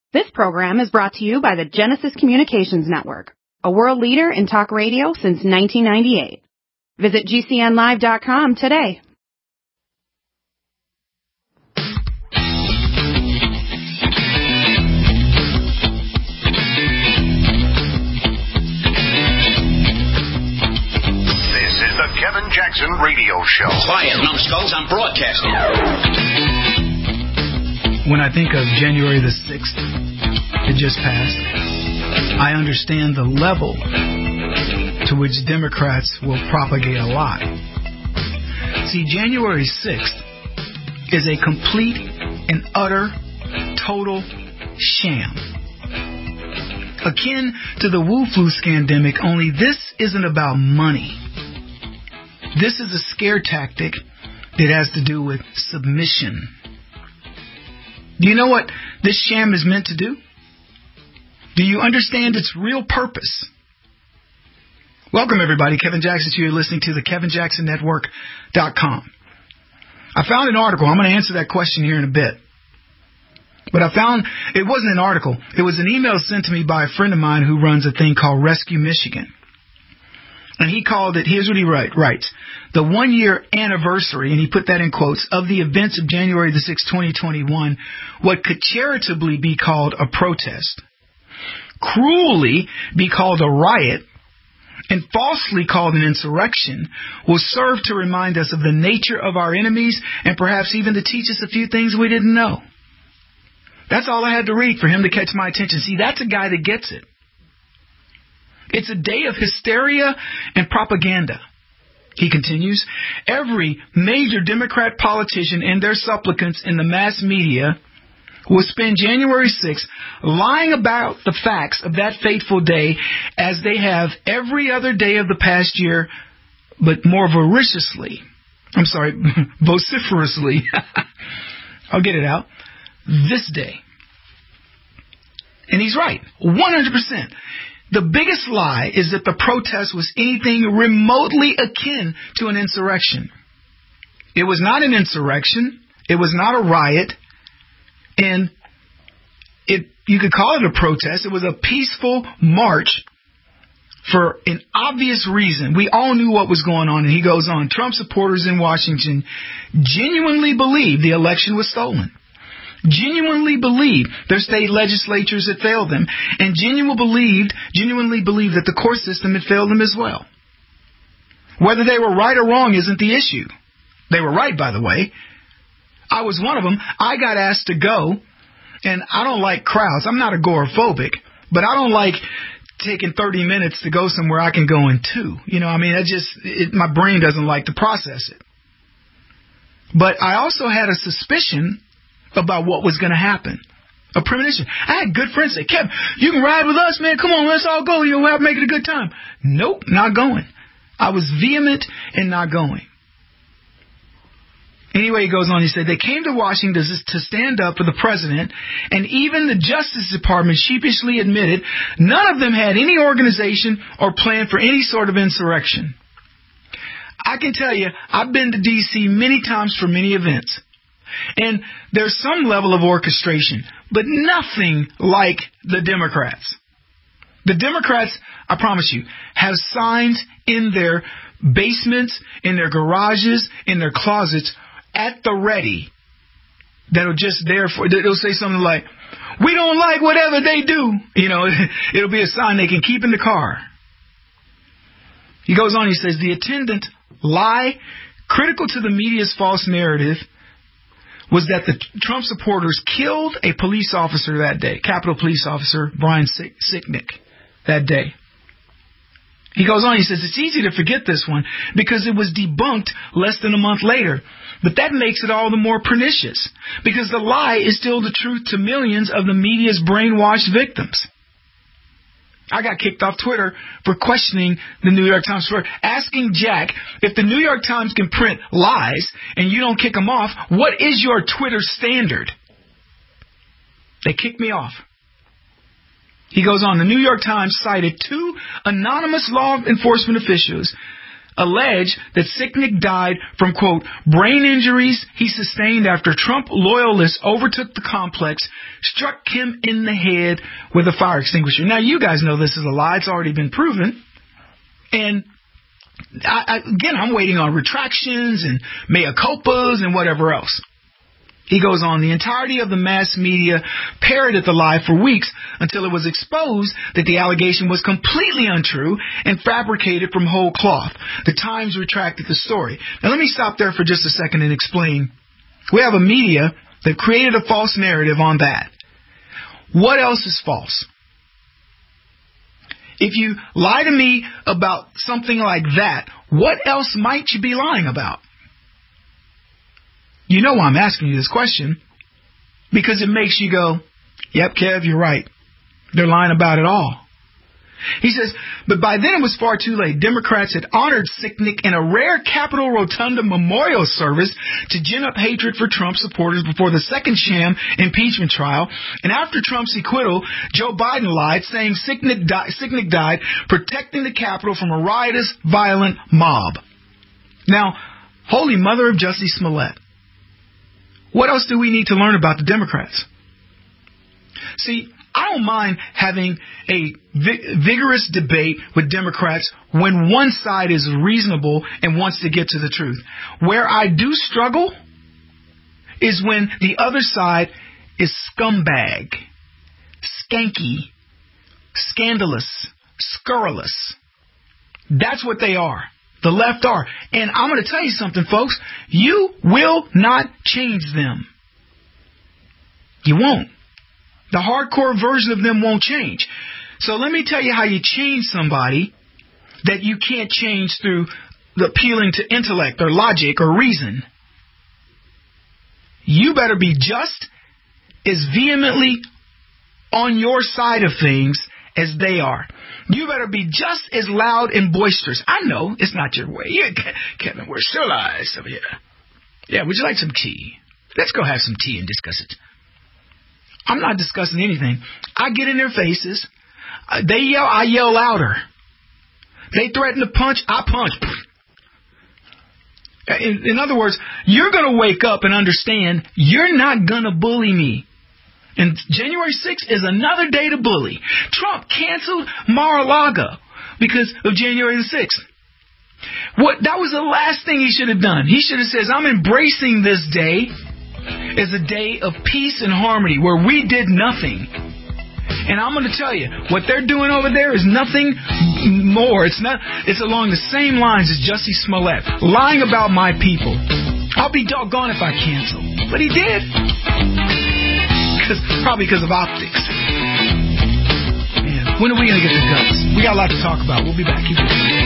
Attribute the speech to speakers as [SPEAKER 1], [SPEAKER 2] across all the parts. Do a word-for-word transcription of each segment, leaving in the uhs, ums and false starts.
[SPEAKER 1] This program is brought to you by the Genesis Communications Network, a world leader in talk radio since nineteen ninety-eight. Visit G C N live dot com today.
[SPEAKER 2] This is the Kevin Jackson Radio Show.
[SPEAKER 3] Quiet, numbskulls, I'm broadcasting.
[SPEAKER 4] When I think of January the sixth, it just passed, I understand the level to which Democrats will propagate a lie. See, January sixth is a complete and utter, total sham. Akin to the Wu flu scandemic, only this isn't about money. This is a scare tactic that has to do with submission. Do you know what this sham is meant to do? Do you understand its real purpose? Welcome, everybody. Kevin Jackson here. You're listening to the Kevin Jackson Network dot com. I found an article. I'm going to answer that question here in a bit. But I found it wasn't an article. It was an email sent to me by a friend of mine who runs a thing called Rescue Michigan. And he called it, here's what he write, writes, the one-year anniversary, and he put that in quotes, of the events of January the sixth, twenty twenty-one, what could charitably be called a protest, cruelly be called a riot, and falsely called an insurrection, will serve to remind us of the nature of our enemies and perhaps even to teach us a few things we didn't know. That's all I had to read for him to catch my attention. See, that's a guy that gets it. It's a day of hysteria and propaganda. He continues, every major Democrat politician and their supplicants in the mass media will spend January sixth lying about the facts of that fateful day as they have every other day of the past year, but more voraciously. I'm sorry, vociferously. I'll get it out. This day. And he's right, one hundred percent. The biggest lie is that the protest was anything remotely akin to an insurrection. It was not an insurrection. It was not a riot. And it, you could call it a protest. It was a peaceful march for an obvious reason. We all knew what was going on. And he goes on, Trump supporters in Washington genuinely believe the election was stolen. Genuinely believed their state legislatures had failed them, and genuinely believed, genuinely believed that the court system had failed them as well. Whether they were right or wrong isn't the issue. They were right, by the way. I was one of them. I got asked to go, and I don't like crowds. I'm not agoraphobic, but I don't like taking thirty minutes to go somewhere I can go in two. You know, I mean, I just, it, my brain doesn't like to process it. But I also had a suspicion about what was going to happen. A premonition. I had good friends say, Kevin, you can ride with us, man. Come on, let's all go. You'll have make it a good time. Nope, not going. I was vehement in not going. Anyway, he goes on. He said, they came to Washington to stand up for the president, and even the Justice Department sheepishly admitted none of them had any organization or plan for any sort of insurrection. I can tell you, I've been to D C many times for many events. And there's some level of orchestration, but nothing like the Democrats. The Democrats, I promise you, have signs in their basements, in their garages, in their closets, at the ready, that'll just there for, it'll say something like, we don't like whatever they do. You know, it'll be a sign they can keep in the car. He goes on, he says, the attendant lie critical to the media's false narrative was that the Trump supporters killed a police officer that day, Capitol Police Officer Brian Sicknick, that day. He goes on, he says, it's easy to forget this one because it was debunked less than a month later. But that makes it all the more pernicious because the lie is still the truth to millions of the media's brainwashed victims. I got kicked off Twitter for questioning the New York Times, for asking Jack, if the New York Times can print lies and you don't kick them off, what is your Twitter standard? They kicked me off. He goes on, the New York Times cited two anonymous law enforcement officials allege that Sicknick died from, quote, brain injuries he sustained after Trump loyalists overtook the complex, struck him in the head with a fire extinguisher. Now, you guys know this is a lie. It's already been proven. And I, I, again, I'm waiting on retractions and mea culpas and whatever else. He goes on, the entirety of the mass media parroted the lie for weeks until it was exposed that the allegation was completely untrue and fabricated from whole cloth. The Times retracted the story. Now let me stop there for just a second and explain. We have a media that created a false narrative on that. What else is false? If you lie to me about something like that, what else might you be lying about? You know why I'm asking you this question. Because it makes you go, yep, Kev, you're right. They're lying about it all. He says, but by then it was far too late. Democrats had honored Sicknick in a rare Capitol Rotunda memorial service to gin up hatred for Trump supporters before the second sham impeachment trial. And after Trump's acquittal, Joe Biden lied, saying Sicknick, di- Sicknick died protecting the Capitol from a riotous, violent mob. Now, holy mother of Jussie Smollett. What else do we need to learn about the Democrats? See, I don't mind having a vi- vigorous debate with Democrats when one side is reasonable and wants to get to the truth. Where I do struggle is when the other side is scumbag, skanky, scandalous, scurrilous. That's what they are. The left are. And I'm going to tell you something, folks. You will not change them. You won't. The hardcore version of them won't change. So let me tell you how you change somebody that you can't change through the appealing to intellect or logic or reason. You better be just as vehemently on your side of things as they are. You better be just as loud and boisterous. I know it's not your way. Yeah, Kevin, we're civilized over here. Yeah, would you like some tea? Let's go have some tea and discuss it. I'm not discussing anything. I get in their faces. Uh, they yell, I yell louder. They threaten to punch, I punch. In, in other words, you're going to wake up and understand you're not going to bully me. And January sixth is another day to bully. Trump canceled Mar-a-Lago because of January the sixth. What, that was the last thing he should have done. He should have said, I'm embracing this day as a day of peace and harmony where we did nothing. And I'm going to tell you, what they're doing over there is nothing more. It's not. It's along the same lines as Jussie Smollett, lying about my people. I'll be doggone if I cancel. But he did. Probably because of optics. Man, when are we going to get the guts? We got a lot to talk about. We'll be back. Keep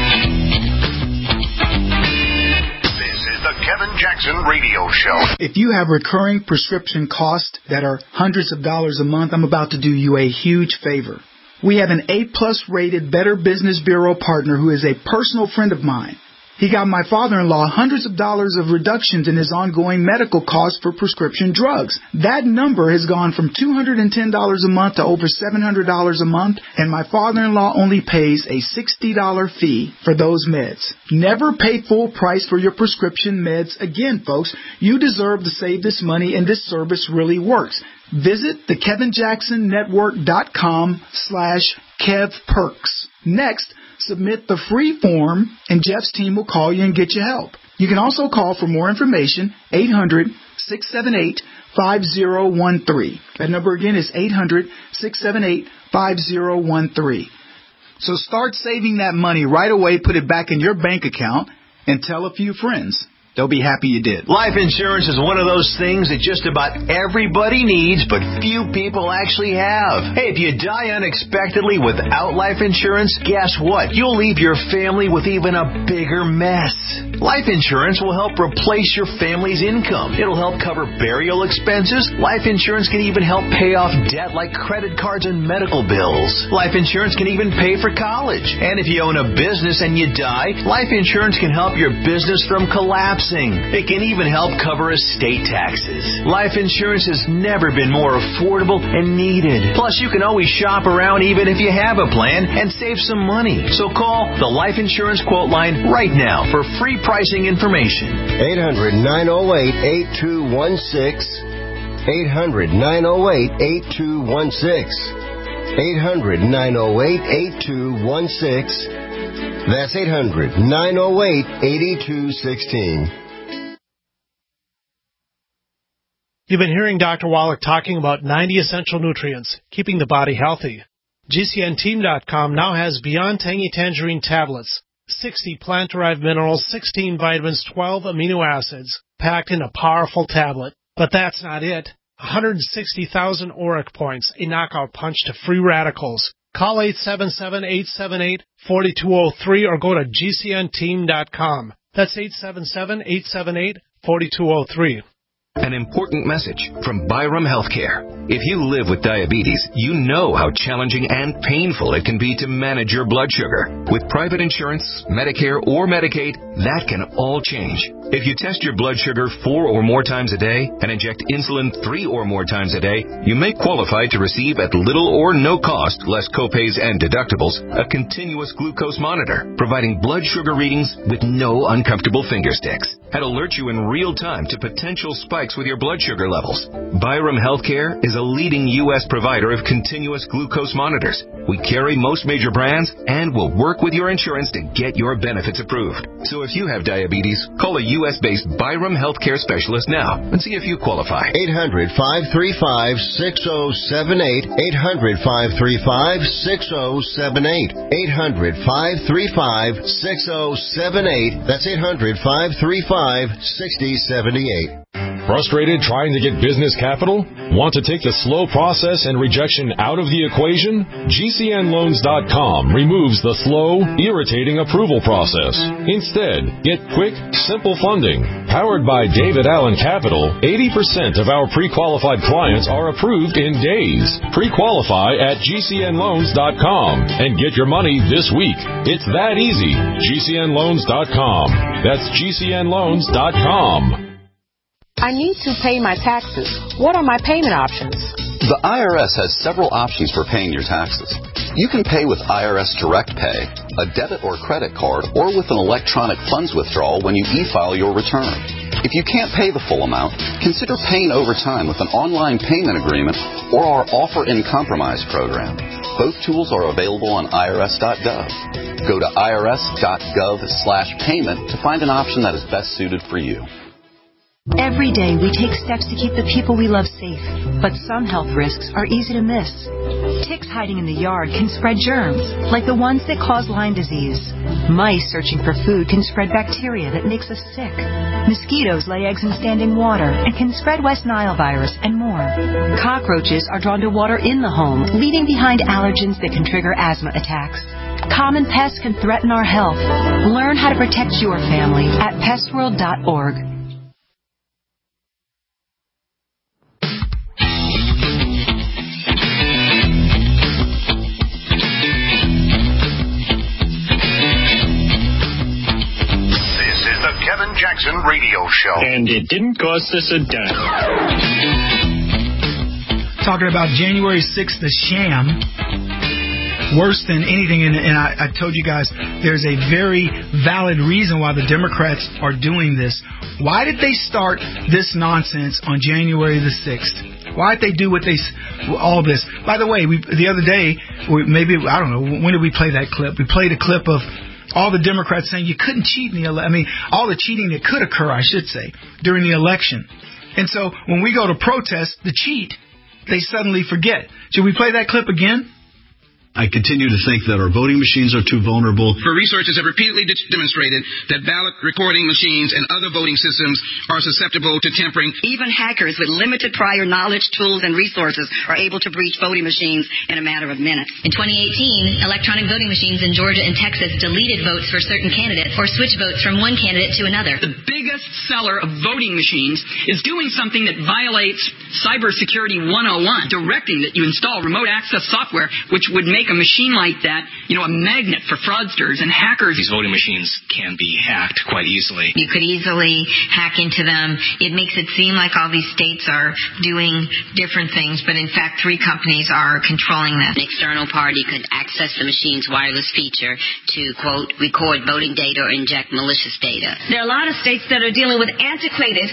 [SPEAKER 2] This is the Kevin Jackson Radio Show.
[SPEAKER 4] If you have recurring prescription costs that are hundreds of dollars a month, I'm about to do you a huge favor. We have an A-plus rated Better Business Bureau partner who is a personal friend of mine. He got my father-in-law hundreds of dollars of reductions in his ongoing medical costs for prescription drugs. That number has gone from two hundred ten dollars a month to over seven hundred dollars a month, and my father-in-law only pays a sixty dollars fee for those meds. Never pay full price for your prescription meds again, folks. You deserve to save this money, and this service really works. Visit the Kevin Jackson Network dot com slash Kev Perks. Next, submit the free form, and Jeff's team will call you and get you help. You can also call for more information, eight hundred, six seven eight, five zero one three. That number again is eight hundred, six seven eight, five zero one three. So start saving that money right away, put it back in your bank account, and tell a few friends. They'll be happy you did.
[SPEAKER 5] Life insurance is one of those things that just about everybody needs, but few people actually have. Hey, if you die unexpectedly without life insurance, guess what? You'll leave your family with even a bigger mess. Life insurance will help replace your family's income. It'll help cover burial expenses. Life insurance can even help pay off debt like credit cards and medical bills. Life insurance can even pay for college. And if you own a business and you die, life insurance can help your business from collapsing. It can even help cover estate taxes. Life insurance has never been more affordable and needed. Plus, you can always shop around even if you have a plan and save some money. So call the Life Insurance Quote Line right now for free pricing information.
[SPEAKER 6] eight hundred, nine oh eight, eight two one six. eight hundred, nine oh eight, eight two one six. eight hundred, nine oh eight, eight two one six. That's eight hundred, nine oh eight, eight two one six.
[SPEAKER 7] You've been hearing Doctor Wallach talking about ninety essential nutrients, keeping the body healthy. G C N team dot com now has Beyond Tangy Tangerine tablets, sixty plant-derived minerals, sixteen vitamins, twelve amino acids, packed in a powerful tablet. But that's not it. one hundred sixty thousand auric points, a knockout punch to free radicals. Call eight seven seven, eight seven eight, four two zero three or go to G C N team dot com. That's eight seven seven, eight seven eight, four two zero three.
[SPEAKER 8] An important message from Byram Healthcare. If you live with diabetes, you know how challenging and painful it can be to manage your blood sugar. With private insurance, Medicare, or Medicaid, that can all change. If you test your blood sugar four or more times a day and inject insulin three or more times a day, you may qualify to receive at little or no cost, less copays and deductibles, a continuous glucose monitor, providing blood sugar readings with no uncomfortable finger sticks. And alert you in real time to potential spikes with your blood sugar levels. Byram Healthcare is a leading U S provider of continuous glucose monitors. We carry most major brands and will work with your insurance to get your benefits approved. So if you have diabetes, call a U S-based Byram Healthcare specialist now and see if you qualify.
[SPEAKER 6] eight hundred, five three five, six oh seven eight. eight hundred, five three five, six oh seven eight. eight hundred, five three five, six oh seven eight. That's eight hundred, five three five, six oh seven eight.
[SPEAKER 9] Frustrated trying to get business capital? Want to take the slow process and rejection out of the equation? G C N loans dot com removes the slow, irritating approval process. Instead, get quick, simple funding. Powered by David Allen Capital, eighty percent of our pre-qualified clients are approved in days. Pre-qualify at G C N loans dot com and get your money this week. It's that easy. G C N loans dot com. That's G C N loans dot com.
[SPEAKER 10] I need to pay my taxes. What are my payment options?
[SPEAKER 11] The I R S has several options for paying your taxes. You can pay with I R S Direct Pay, a debit or credit card, or with an electronic funds withdrawal when you e-file your return. If you can't pay the full amount, consider paying over time with an online payment agreement or our Offer in Compromise program. Both tools are available on I R S dot gov. Go to I R S dot gov slash payment to find an option that is best suited for you.
[SPEAKER 12] Every day we take steps to keep the people we love safe, but some health risks are easy to miss. Ticks hiding in the yard can spread germs, like the ones that cause Lyme disease. Mice searching for food can spread bacteria that makes us sick. Mosquitoes lay eggs in standing water and can spread West Nile virus and more. Cockroaches are drawn to water in the home, leaving behind allergens that can trigger asthma attacks. Common pests can threaten our health. Learn how to protect your family at pest world dot org.
[SPEAKER 2] Kevin Jackson Radio Show.
[SPEAKER 13] And it didn't cost us a dime.
[SPEAKER 4] Talking about January sixth, the sham. Worse than anything, and, and I, I told you guys there's a very valid reason why the Democrats are doing this. Why did they start this nonsense on January the sixth? Why did they do what they, all this? By the way, we, the other day, maybe, I don't know, when did we play that clip? We played a clip of all the Democrats saying you couldn't cheat in the election. I mean, all the cheating that could occur, I should say, during the election. And so when we go to protest the cheat, they suddenly forget. Should we play that clip again?
[SPEAKER 14] I continue to think that our voting machines are too vulnerable.
[SPEAKER 15] For researchers have repeatedly de- demonstrated that ballot recording machines and other voting systems are susceptible to tampering.
[SPEAKER 16] Even hackers with limited prior knowledge, tools, and resources are able to breach voting machines in a matter of minutes.
[SPEAKER 17] In twenty eighteen, electronic voting machines in Georgia and Texas deleted votes for certain candidates or switched votes from one candidate to another.
[SPEAKER 18] The biggest seller of voting machines is doing something that violates Cybersecurity one oh one, directing that you install remote access software, which would make a machine like that, you know, a magnet for fraudsters and hackers.
[SPEAKER 19] These voting machines can be hacked quite easily.
[SPEAKER 20] You could easily hack into them. It makes it seem like all these states are doing different things, but in fact, three companies are controlling that.
[SPEAKER 21] An external party could access the machine's wireless feature to, quote, record voting data or inject malicious data.
[SPEAKER 22] There are a lot of states that are dealing with antiquated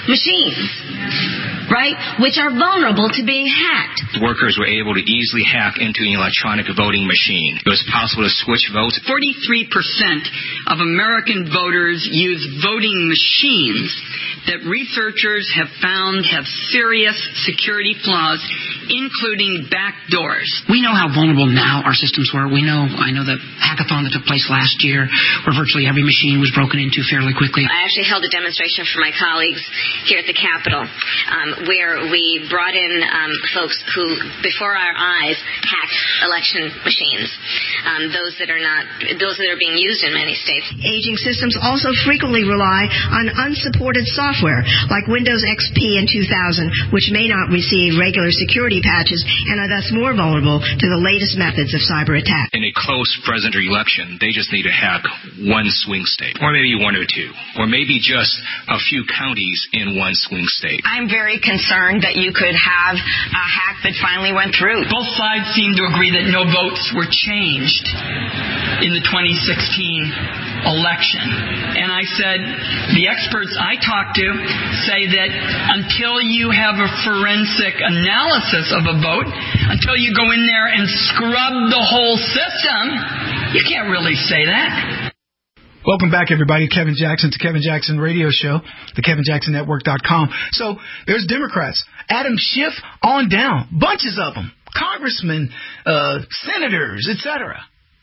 [SPEAKER 22] machines, right, which are vulnerable to being hacked.
[SPEAKER 19] Workers were able to easily hack into an electronic voting machine. It was possible to switch votes.
[SPEAKER 18] forty-three percent of American voters use voting machines that researchers have found have serious security flaws, including backdoors.
[SPEAKER 23] We know how vulnerable now our systems were. We know, I know the hackathon that took place last year where virtually every machine was broken into fairly quickly.
[SPEAKER 21] I actually held a demonstration for my colleagues here at the Capitol um, where we brought in um, folks who, before our eyes, hacked election machines, um, those that are not, those that are being used in many states.
[SPEAKER 24] Aging systems also frequently rely on unsupported software like Windows X P in two thousand, which may not receive regular security patches and are thus more vulnerable to the latest methods of cyber attack.
[SPEAKER 19] In a close presidential election, they just need to hack one swing state, or maybe one or two, or maybe just a few counties in one swing state.
[SPEAKER 22] I'm very concerned that you could have a hack that finally went through.
[SPEAKER 18] Both sides seem to agree that no votes were changed in the twenty sixteen election. And I said, the experts I talked to say that until you have a forensic analysis of a vote, until you go in there and scrub the whole system, you can't really say that.
[SPEAKER 4] Welcome back, everybody. Kevin Jackson to Kevin Jackson Radio Show, the Kevin Jackson Network dot com. So there's Democrats. Adam Schiff on down. Bunches of them. Congressmen, uh, senators, et cetera.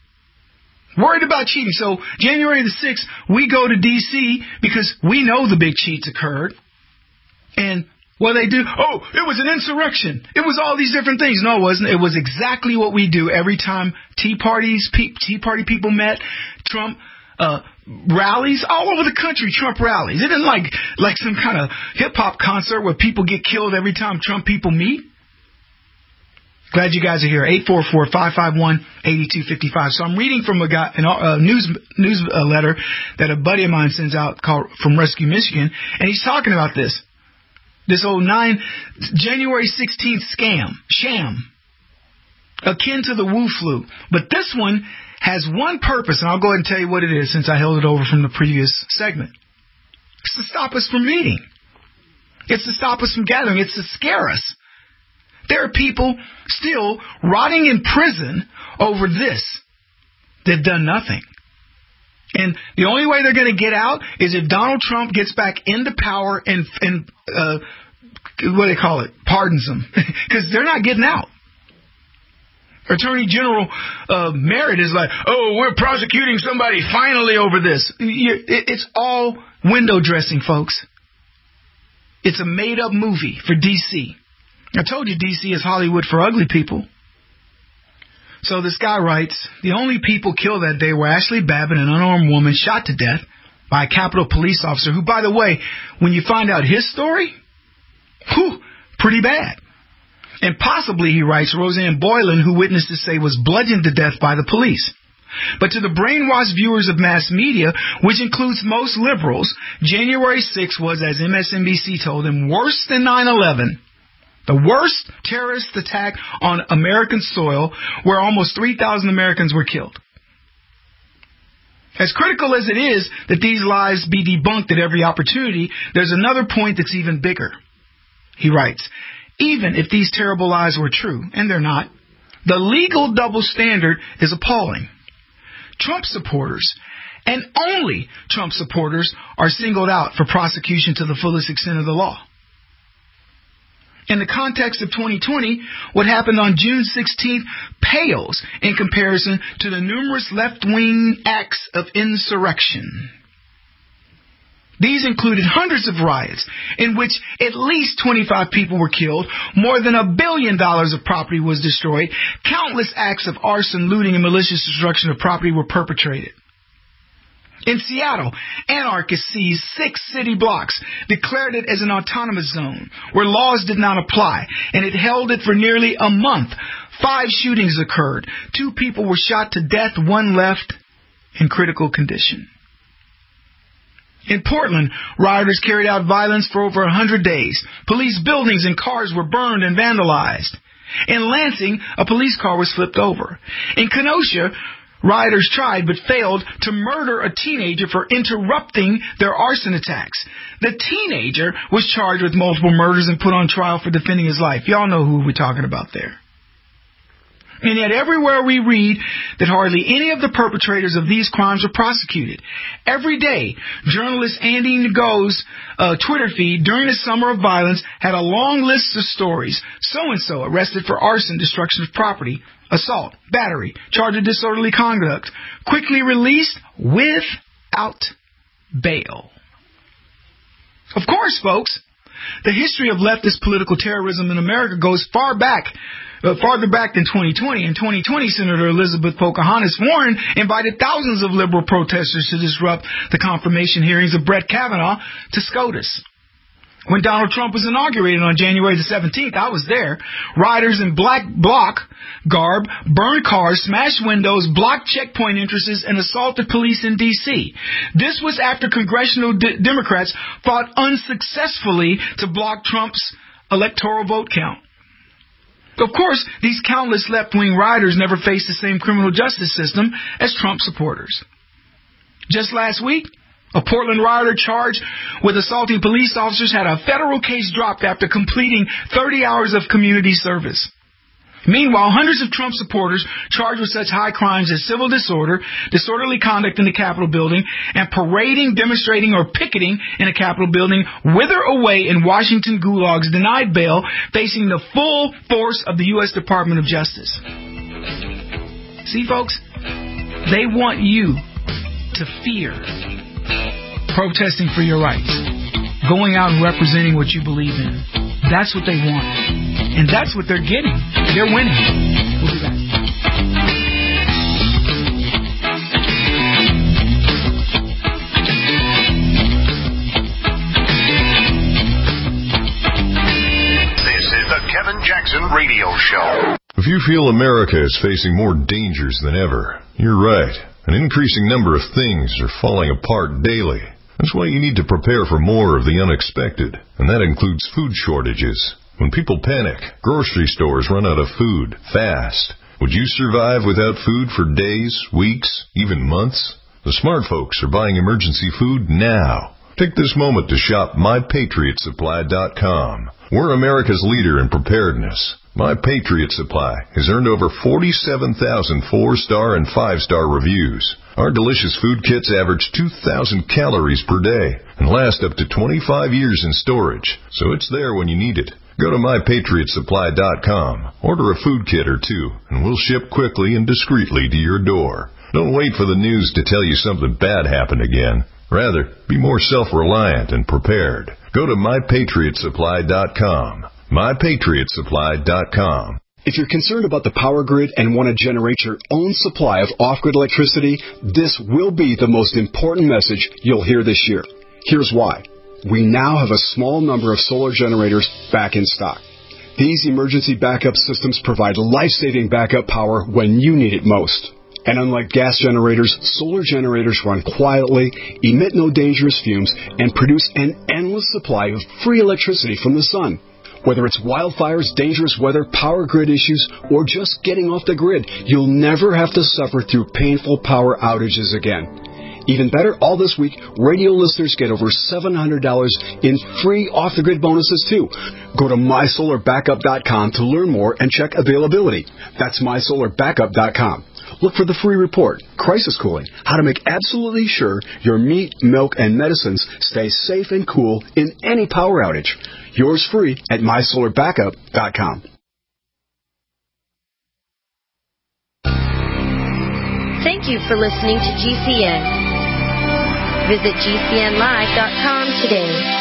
[SPEAKER 4] Worried about cheating. So January the sixth, we go to D C because we know the big cheats occurred. And what they do, oh, it was an insurrection. It was all these different things. No, it wasn't. It was exactly what we do every time Tea Parties, pe- Tea Party people met, Trump uh, rallies all over the country. Trump rallies. It isn't like like some kind of hip hop concert where people get killed every time Trump people meet. Glad you guys are here. eight four four, five five one, eight two five five. So I'm reading from a guy, a uh, news news uh, letter that a buddy of mine sends out called from Rescue Michigan, and he's talking about this. This old nine January sixteenth scam, sham, akin to the Wu flu. But this one has one purpose, and I'll go ahead and tell you what it is since I held it over from the previous segment. It's to stop us from meeting. It's to stop us from gathering. It's to scare us. There are people still rotting in prison over this. They've done nothing. And the only way they're going to get out is if Donald Trump gets back into power and, and uh, what do they call it, pardons them. Because they're not getting out. Attorney General uh, Merritt is like, oh, we're prosecuting somebody finally over this. It's all window dressing, folks. It's a made-up movie for D C I told you D C is Hollywood for ugly people. So this guy writes, the only people killed that day were Ashley Babbitt, an unarmed woman shot to death by a Capitol police officer who, by the way, when you find out his story, whew, pretty bad. And possibly, he writes, Roseanne Boylan, who witnesses say was bludgeoned to death by the police. But to the brainwashed viewers of mass media, which includes most liberals, January sixth was, as M S N B C told them, worse than nine eleven. The worst terrorist attack on American soil, where almost three thousand Americans were killed. As critical as it is that these lies be debunked at every opportunity, there's another point that's even bigger. He writes, even if these terrible lies were true, and they're not, the legal double standard is appalling. Trump supporters, and only Trump supporters, are singled out for prosecution to the fullest extent of the law. In the context of twenty twenty, what happened on June sixteenth pales in comparison to the numerous left-wing acts of insurrection. These included hundreds of riots in which at least twenty-five people were killed, more than a billion dollars of property was destroyed, countless acts of arson, looting, and malicious destruction of property were perpetrated. In Seattle, anarchists seized six city blocks, declared it as an autonomous zone where laws did not apply, and it held it for nearly a month. Five shootings occurred. Two people were shot to death, one left in critical condition. In Portland, rioters carried out violence for over a hundred days. Police buildings and cars were burned and vandalized. In Lansing, a police car was flipped over. In Kenosha, rioters tried but failed to murder a teenager for interrupting their arson attacks. The teenager was charged with multiple murders and put on trial for defending his life. Y'all know who we're talking about there. And yet everywhere we read that hardly any of the perpetrators of these crimes are prosecuted. Every day, journalist Andy Ngo's uh, Twitter feed during the summer of violence had a long list of stories. So-and-so arrested for arson, destruction of property, assault, battery, charge of disorderly conduct, quickly released without bail. Of course, folks, the history of leftist political terrorism in America goes far back, uh, farther back than twenty twenty. In twenty twenty, Senator Elizabeth Pocahontas Warren invited thousands of liberal protesters to disrupt the confirmation hearings of Brett Kavanaugh to SCOTUS. When Donald Trump was inaugurated on January the seventeenth, I was there. Rioters in black bloc garb burned cars, smashed windows, blocked checkpoint entrances, and assaulted police in D C. This was after congressional de- Democrats fought unsuccessfully to block Trump's electoral vote count. Of course, these countless left-wing rioters never faced the same criminal justice system as Trump supporters. Just last week, a Portland rioter charged with assaulting police officers had a federal case dropped after completing thirty hours of community service. Meanwhile, hundreds of Trump supporters charged with such high crimes as civil disorder, disorderly conduct in the Capitol building, and parading, demonstrating, or picketing in a Capitol building wither away in Washington gulags, denied bail, facing the full force of the U S Department of Justice. See, folks, they want you to fear protesting for your rights, going out and representing what you believe in. That's what they want. And that's what they're getting. They're winning. We'll be back.
[SPEAKER 2] This is the Kevin Jackson Radio Show.
[SPEAKER 1] If you feel America is facing more dangers than ever, you're right. An increasing number of things are falling apart daily. That's why you need to prepare for more of the unexpected, and that includes food shortages. When people panic, grocery stores run out of food fast. Would you survive without food for days, weeks, even months? The smart folks are buying emergency food now. Take this moment to shop my patriot supply dot com. We're America's leader in preparedness. My Patriot Supply has earned over forty-seven thousand four-star and five-star reviews. Our delicious food kits average two thousand calories per day and last up to twenty-five years in storage, so it's there when you need it. Go to my patriot supply dot com, order a food kit or two, and we'll ship quickly and discreetly to your door. Don't wait for the news to tell you something bad happened again. Rather, be more self-reliant and prepared. Go to my patriot supply dot com. my patriot supply dot com.
[SPEAKER 3] If you're concerned about the power grid and want to generate your own supply of off-grid electricity, this will be the most important message you'll hear this year. Here's why. We now have a small number of solar generators back in stock. These emergency backup systems provide life-saving backup power when you need it most. And unlike gas generators, solar generators run quietly, emit no dangerous fumes, and produce an endless supply of free electricity from the sun. Whether it's wildfires, dangerous weather, power grid issues, or just getting off the grid, you'll never have to suffer through painful power outages again. Even better, all this week, radio listeners get over seven hundred dollars in free off-the-grid bonuses, too. Go to my solar backup dot com to learn more and check availability. That's my solar backup dot com. Look for the free report, Crisis Cooling, how to make absolutely sure your meat, milk, and medicines stay safe and cool in any power outage. Yours free at my solar backup dot com.
[SPEAKER 5] Thank you for listening to G C N. Visit G C N live dot com today.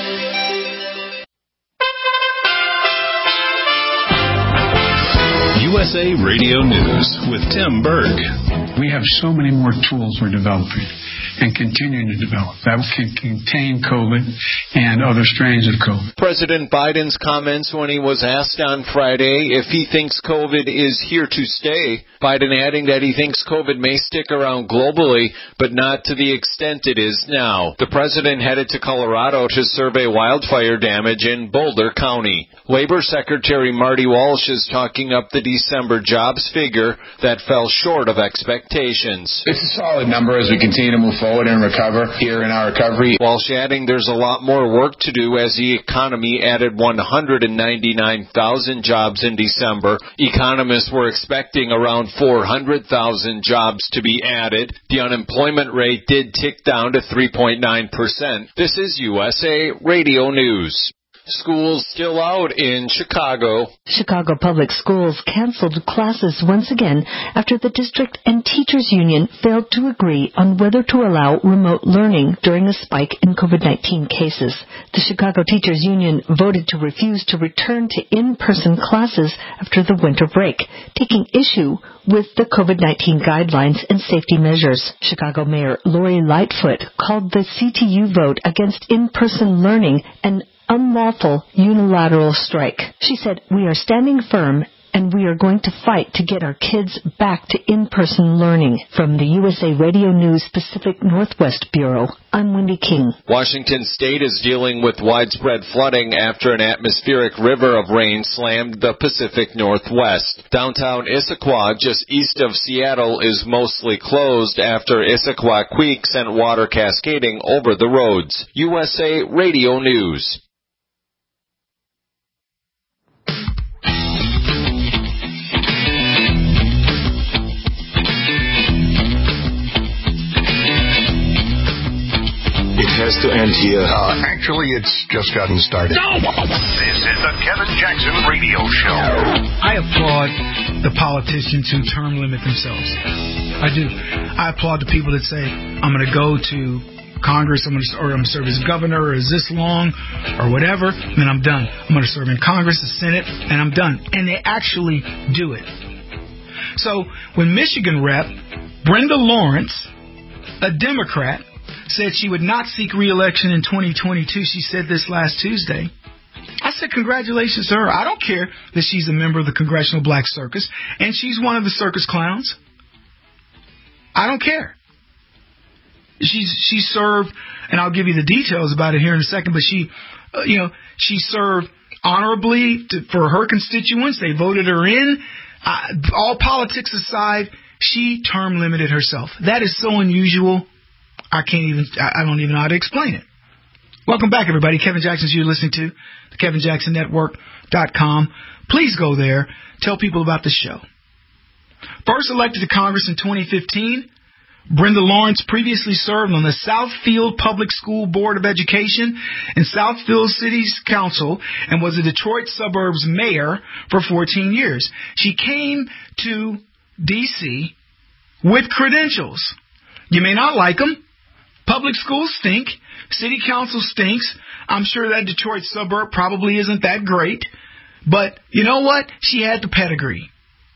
[SPEAKER 9] U S A Radio News with Tim Berg.
[SPEAKER 6] We have so many more tools we're developing and continuing to develop that can contain COVID and other strains of COVID.
[SPEAKER 7] President Biden's comments when he was asked on Friday if he thinks COVID is here to stay. Biden adding that he thinks COVID may stick around globally, but not to the extent it is now. The president headed to Colorado to survey wildfire damage in Boulder County. Labor Secretary Marty Walsh is talking up the December jobs figure that fell short of expectations.
[SPEAKER 8] It's a solid number as we continue to move forward and recover here in our recovery.
[SPEAKER 7] Walsh adding there's a lot more work to do as the economy added one hundred ninety-nine thousand jobs in December. Economists were expecting around four hundred thousand jobs to be added. The unemployment rate did tick down to three point nine percent. This is U S A Radio News. Schools still out in Chicago.
[SPEAKER 25] Chicago Public Schools canceled classes once again after the district and teachers union failed to agree on whether to allow remote learning during a spike in COVID nineteen cases. The Chicago Teachers Union voted to refuse to return to in-person classes after the winter break, taking issue with the COVID nineteen guidelines and safety measures. Chicago Mayor Lori Lightfoot called the C T U vote against in-person learning an unlawful unilateral strike. She said, "We are standing firm and we are going to fight to get our kids back to in-person learning." From the U S A Radio News Pacific Northwest Bureau, I'm Wendy King.
[SPEAKER 7] Washington State is dealing with widespread flooding after an atmospheric river of rain slammed the Pacific Northwest. Downtown Issaquah, just east of Seattle, is mostly closed after Issaquah Creek sent water cascading over the roads. U S A Radio News.
[SPEAKER 2] It has to end here. Uh, actually, it's just gotten started. No! This is the Kevin Jackson Radio Show.
[SPEAKER 4] I applaud the politicians who term limit themselves. I do. I applaud the people that say, I'm going to go to Congress, I'm going to, or I'm going to serve as governor, or is this long, or whatever, and then I'm done. I'm going to serve in Congress, the Senate, and I'm done. And they actually do it. So when Michigan Rep Brenda Lawrence, a Democrat, said she would not seek re-election in twenty twenty-two. She said this last Tuesday. I said, congratulations to her. I don't care that she's a member of the Congressional Black Circus, and she's one of the circus clowns. I don't care. She's she served, and I'll give you the details about it here in a second, but she, uh, you know, she served honorably to, for her constituents. They voted her in. Uh, all politics aside, she term limited herself. That is so unusual. I can't even, I don't even know how to explain it. Welcome back, everybody. Kevin Jackson, you're listening to the Kevin Jackson Network dot com. Please go there. Tell people about the show. First elected to Congress in twenty fifteen, Brenda Lawrence previously served on the Southfield Public School Board of Education and Southfield City's Council and was a Detroit suburbs mayor for fourteen years. She came to D C with credentials. You may not like them. Public schools stink. City council stinks. I'm sure that Detroit suburb probably isn't that great. But you know what? She had the pedigree.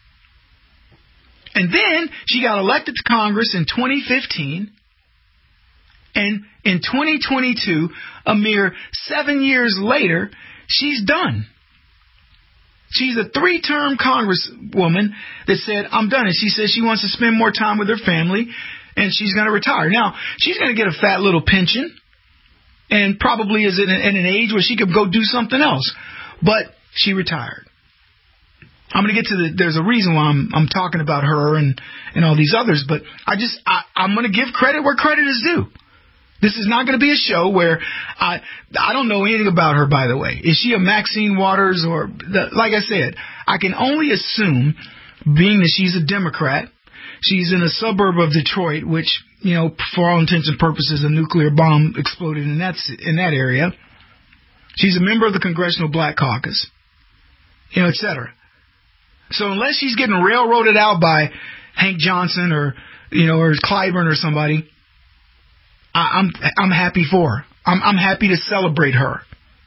[SPEAKER 4] And then she got elected to Congress in twenty fifteen. And in twenty twenty-two, a mere seven years later, she's done. She's a three-term congresswoman that said, I'm done. And she says she wants to spend more time with her family, and she's going to retire. Now, she's going to get a fat little pension, and probably is at an, at an age where she could go do something else. But she retired. I'm going to get to the, there's a reason why I'm, I'm talking about her and, and all these others, but I just, I, I'm going to give credit where credit is due. This is not going to be a show where I, I don't know anything about her, by the way. Is she a Maxine Waters or, the, like I said, I can only assume, being that she's a Democrat, She's in a suburb of Detroit, which, you know, for all intents and purposes, a nuclear bomb exploded in that in that area. She's a member of the Congressional Black Caucus, you know, et cetera. So unless she's getting railroaded out by Hank Johnson or, you know, or Clyburn or somebody, I, I'm I'm happy for her. I'm I'm happy to celebrate her.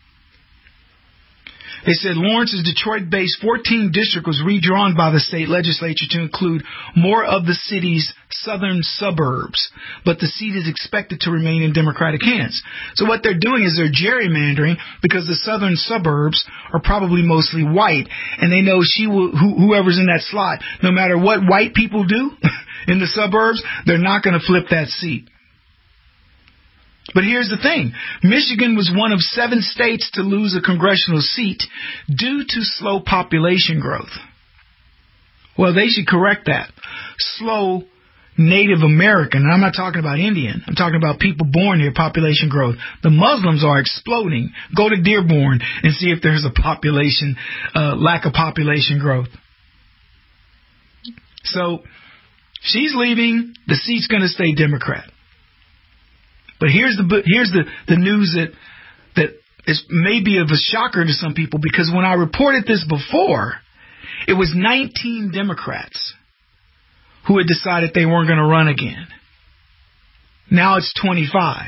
[SPEAKER 4] They said Lawrence's Detroit-based fourteenth district was redrawn by the state legislature to include more of the city's southern suburbs, but the seat is expected to remain in Democratic hands. So what they're doing is they're gerrymandering because the southern suburbs are probably mostly white, and they know she will, who, whoever's in that slot, no matter what white people do in the suburbs, they're not going to flip that seat. But here's the thing. Michigan was one of seven states to lose a congressional seat due to slow population growth. Well, they should correct that. Slow Native American. And I'm not talking about Indian. I'm talking about people born here, population growth. The Muslims are exploding. Go to Dearborn and see if there's a population, uh, lack of population growth. So she's leaving. The seat's going to stay Democrat. But here's the here's the, the news that that is maybe of a shocker to some people, because when I reported this before, it was nineteen Democrats who had decided they weren't going to run again. Now it's twenty-five.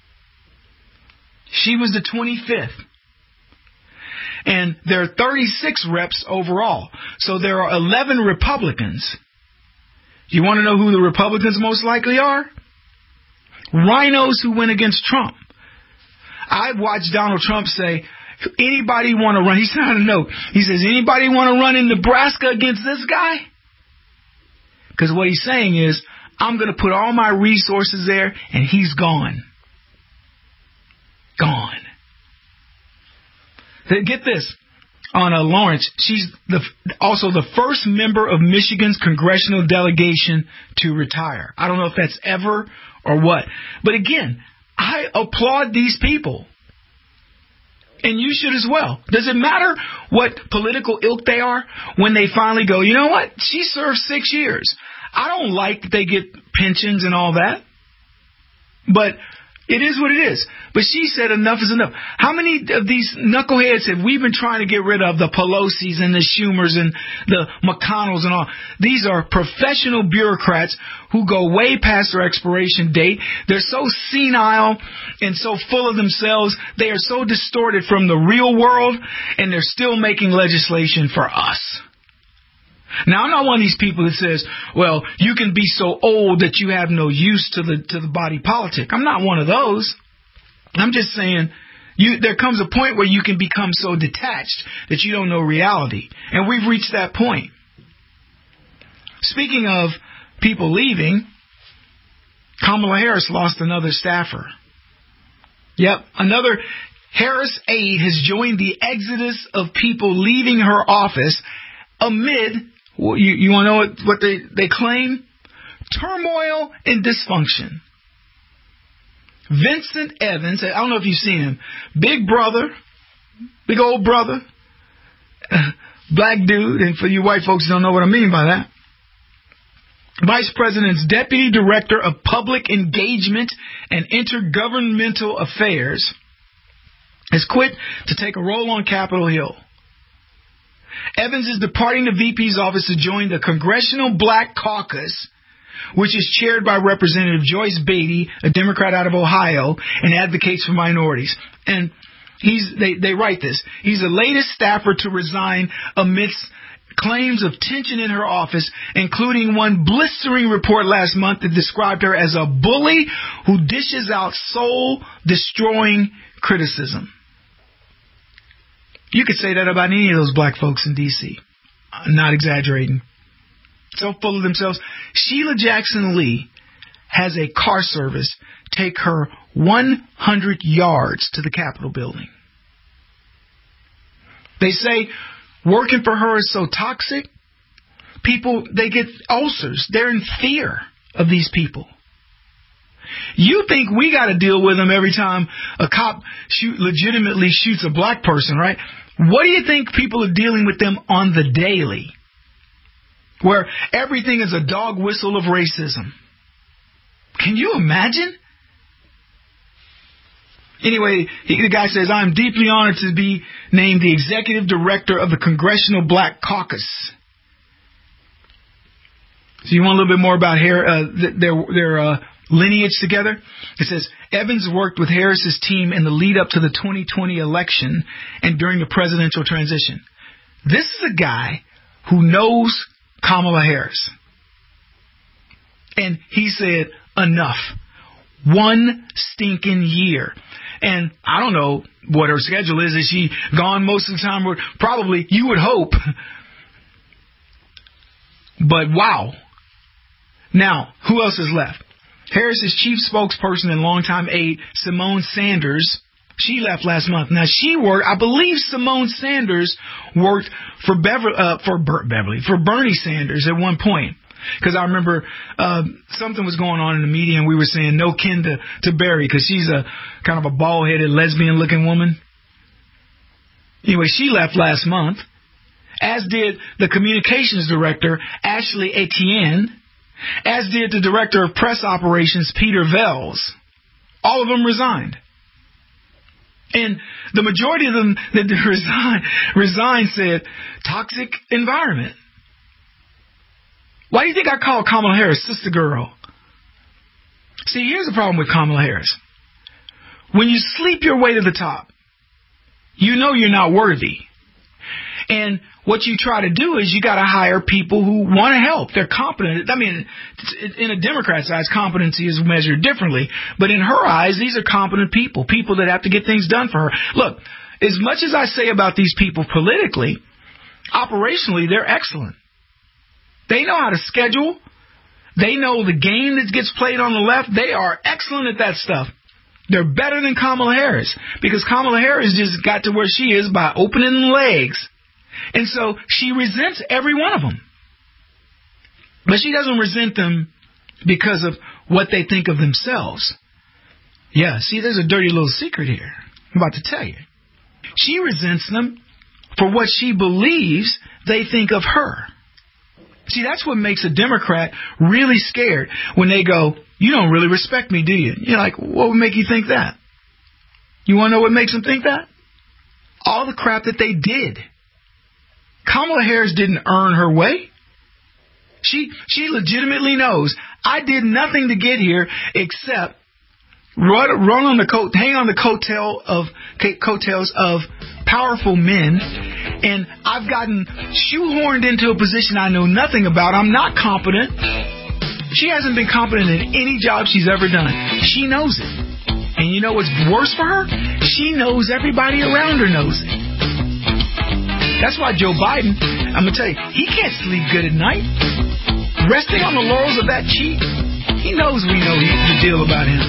[SPEAKER 4] She was the twenty-fifth. And there are thirty-six reps overall. So there are eleven Republicans. You want to know who the Republicans most likely are? Rhinos who went against Trump. I've watched Donald Trump say, anybody want to run? He sent out a note. He says, anybody want to run in Nebraska against this guy? Because what he's saying is, I'm going to put all my resources there, and he's gone. Gone. Get this. On uh, Lawrence, she's the, also the first member of Michigan's congressional delegation to retire. I don't know if that's ever or what. But again, I applaud these people. And you should as well. Does it matter what political ilk they are when they finally go, you know what? She served six years. I don't like that they get pensions and all that. But it is what it is. But she said enough is enough. How many of these knuckleheads have we been trying to get rid of? The Pelosi's and the Schumers and the McConnells and all. These are professional bureaucrats who go way past their expiration date. They're so senile and so full of themselves. They are so distorted from the real world, and they're still making legislation for us. Now, I'm not one of these people that says, well, you can be so old that you have no use to the to the body politic. I'm not one of those. I'm just saying you, there comes a point where you can become so detached that you don't know reality. And we've reached that point. Speaking of people leaving, Kamala Harris lost another staffer. Yep, another Harris aide has joined the exodus of people leaving her office amid, well, you, you want to know what, what they, they claim? Turmoil and dysfunction. Vincent Evans, I don't know if you've seen him, big brother, big old brother, black dude, and for you white folks who don't know what I mean by that, Vice President's Deputy Director of Public Engagement and Intergovernmental Affairs, has quit to take a role on Capitol Hill. Evans is departing the V P's office to join the Congressional Black Caucus, which is chaired by Representative Joyce Beatty, a Democrat out of Ohio, and advocates for minorities. And he's they, they write this. He's the latest staffer to resign amidst claims of tension in her office, including one blistering report last month that described her as a bully who dishes out soul-destroying criticism. You could say that about any of those black folks in D C. I'm not exaggerating. So full of themselves. Sheila Jackson Lee has a car service take her one hundred yards to the Capitol building. They say working for her is so toxic, people, they get ulcers. They're in fear of these people. You think we got to deal with them every time a cop shoot, legitimately shoots a black person, right? What do you think people are dealing with them on the daily? where everything is a dog whistle of racism. Can you imagine? Anyway, he, the guy says, I'm deeply honored to be named the executive director of the Congressional Black Caucus. So you want a little bit more about Harris, uh, their, their uh, lineage together? It says, Evans worked with Harris's team in the lead up to the twenty twenty election and during the presidential transition. This is a guy who knows Kamala Harris. And he said, enough. One stinking year. And I don't know what her schedule is. Is she gone most of the time? Probably, you would hope. But wow. Now, who else is left? Harris's chief spokesperson and longtime aide, Simone Sanders, she left last month. Now, she worked, I believe Simone Sanders worked for Beverly, uh, for Ber- Beverly, for Bernie Sanders at one point. Because I remember uh, something was going on in the media and we were saying no kin to, to Barry because she's a kind of a bald-headed, lesbian-looking woman. Anyway, she left last month, as did the communications director, Ashley Etienne, as did the director of press operations, Peter Vels. All of them resigned. And the majority of them that resigned, resigned said, toxic environment. Why do you think I call Kamala Harris sister girl? See, here's the problem with Kamala Harris. When you sleep your way to the top, you know you're not worthy. And what you try to do is you got to hire people who want to help. They're competent. I mean, in a Democrat's eyes, competency is measured differently. But in her eyes, these are competent people, people that have to get things done for her. Look, as much as I say about these people politically, operationally, they're excellent. They know how to schedule. They know the game that gets played on the left. They are excellent at that stuff. They're better than Kamala Harris because Kamala Harris just got to where she is by opening the legs. And so she resents every one of them. But she doesn't resent them because of what they think of themselves. Yeah, see, there's a dirty little secret here I'm about to tell you. She resents them for what she believes they think of her. See, that's what makes a Democrat really scared when they go, you don't really respect me, do you? You're like, what would make you think that? You want to know what makes them think that? All the crap that they did. Kamala Harris didn't earn her way. She she legitimately knows I did nothing to get here except run, run on the coat, hang on the coattail of coattails of powerful men, and I've gotten shoehorned into a position I know nothing about. I'm not competent. She hasn't been competent in any job she's ever done. She knows it. And you know what's worse for her? She knows everybody around her knows it. That's why Joe Biden, I'm going to tell you, he can't sleep good at night. Resting on the laurels of that cheat, he knows we know the deal about him.